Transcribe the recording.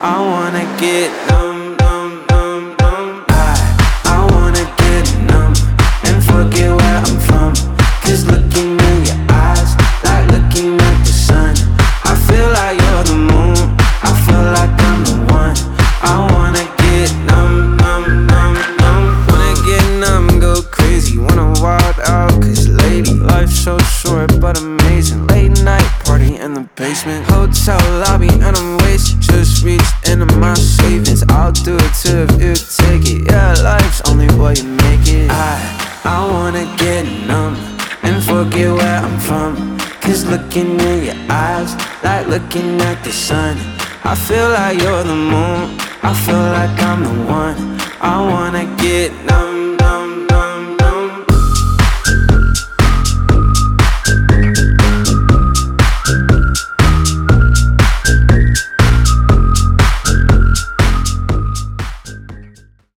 I wanna get numb, numb, numb, numb. I wanna get numb and forget where I'm from. Cause looking in your eyes, like looking at the sun. I feel like you're the moon, I feel like I'm the one. I wanna get numb, numb, numb, numb. Wanna get numb, go crazy, wanna wild out. Cause lady, life's so short but amazing. Late night party in the basement, hotel lobby and I'm wasted. Just reached into my savings, I'll do it too if you take it. Yeah, life's only what you make it. I wanna get numb and forget where I'm from. Cause looking in your eyes, like looking at the sun. I feel like you're the moon, I feel like I'm the one. I wanna get numb.